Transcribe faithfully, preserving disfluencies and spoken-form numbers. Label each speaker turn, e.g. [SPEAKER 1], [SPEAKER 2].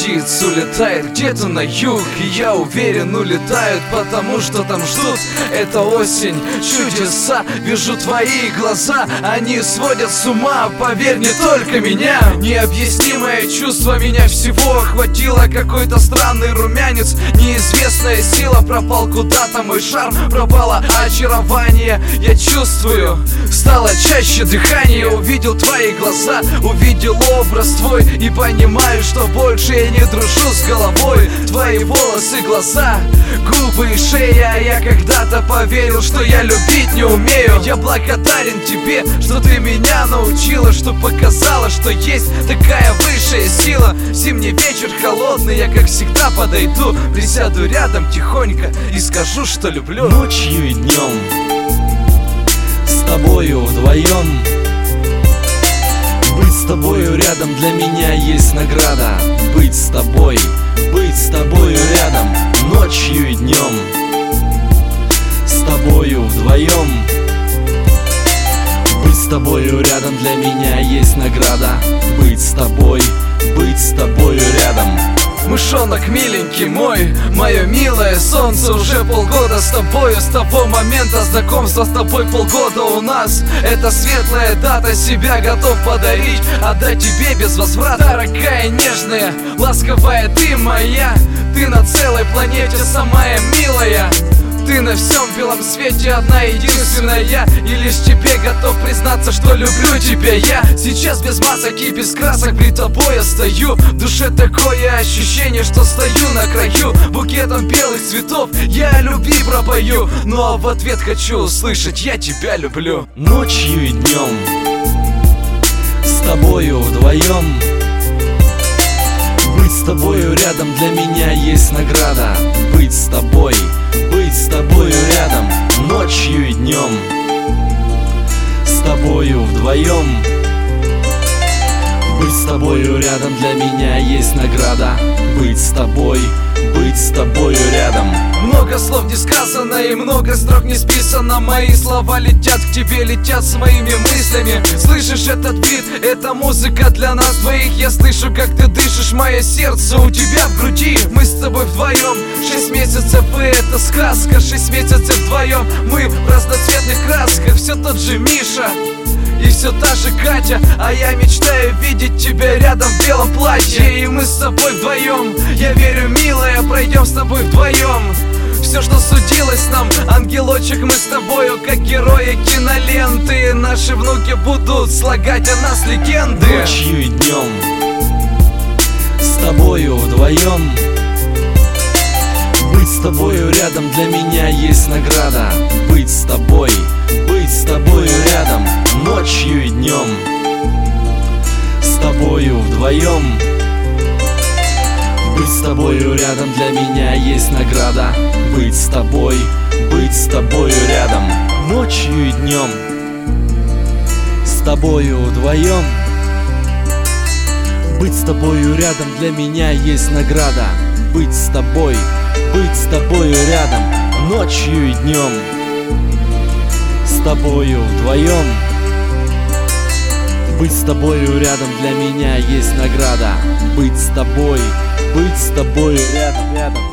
[SPEAKER 1] птиц улетает где-то на юг, и я уверен, улетают, потому что там ждут. Это осень, чудеса, вижу твои глаза, они сводят с ума, поверь, не только меня. Необъяснимое чувство меня всего охватило, какой-то странный румянец, неизвестная сила. Пропал куда-то мой шарм, пропало очарование. Я чувствую, стало чаще дыхание. Увидел твои глаза, увидел образ твой, и понимаю, что больше я не дружу с головой. Твои волосы, глаза, губы и шея. Я когда-то поверил, что я любить не умею. Я благодарен тебе, что ты меня научила, что показала, что есть такая высшая сила. Зимний вечер холодный, я как всегда подойду, присяду рядом тихонько и скажу, что люблю.
[SPEAKER 2] Ночью и днем с тобою вдвоем. Быть с тобою рядом для меня есть награда. Быть с тобой, быть с тобою рядом. Ночью и днем с тобою вдвоем. Быть с тобою рядом для меня есть награда. Быть с тобой, быть с тобою рядом.
[SPEAKER 1] Мышонок миленький мой, мое милое солнце, уже полгода с тобою. С того момента знакомства с тобой полгода у нас. Это светлая дата, себя готов подарить, отдать тебе без возврата. Дорогая, нежная, ласковая ты моя, ты на целой планете самая милая. Ты на всем белом свете одна единственная, и лишь тебе готов признаться, что люблю тебя я. Сейчас без масок и без красок при тобой я стою. В душе такое ощущение, что стою на краю. Букетом белых цветов я о любви пропою, ну а в ответ хочу услышать: я тебя люблю.
[SPEAKER 2] Ночью и днем с тобою вдвоем. Быть с тобою рядом для меня есть награда. Быть с тобой, быть с тобою рядом. Ночью и днем с тобою вдвоем. Быть с тобою рядом для меня есть награда. Быть с тобой, быть с тобою рядом.
[SPEAKER 1] Много слов не сказано и много строк не списано. Мои слова летят к тебе, летят с моими мыслями. Слышишь этот бит, это музыка для нас двоих. Я слышу, как ты дышишь, мое сердце у тебя в груди. Мы с тобой вдвоем, шесть месяцев, и это сказка. Шесть месяцев вдвоем, мы в разноцветных красках. Все тот же Миша и все та же Катя, а я мечтаю видеть тебя рядом в белом платье. И мы с тобой вдвоем, я верю, милая, пройдем с тобой вдвоем все, что судилось нам, ангелочек, мы с тобою как герои киноленты. Наши внуки будут слагать о нас легенды.
[SPEAKER 2] Ночью и днем с тобою вдвоем. Быть с тобою рядом для меня есть награда. Быть с тобой, быть с тобою рядом. Ночью и днем с тобою вдвоем. Быть с тобою рядом для меня есть награда. Быть с тобой, быть с тобою рядом. Ночью и днем с тобою вдвоем. Быть с тобою рядом для меня есть награда. Быть с тобой, быть с тобою рядом. Ночью и днем с тобою вдвоем. Быть с тобою рядом для меня есть награда. Быть с тобой, быть с тобою рядом, рядом.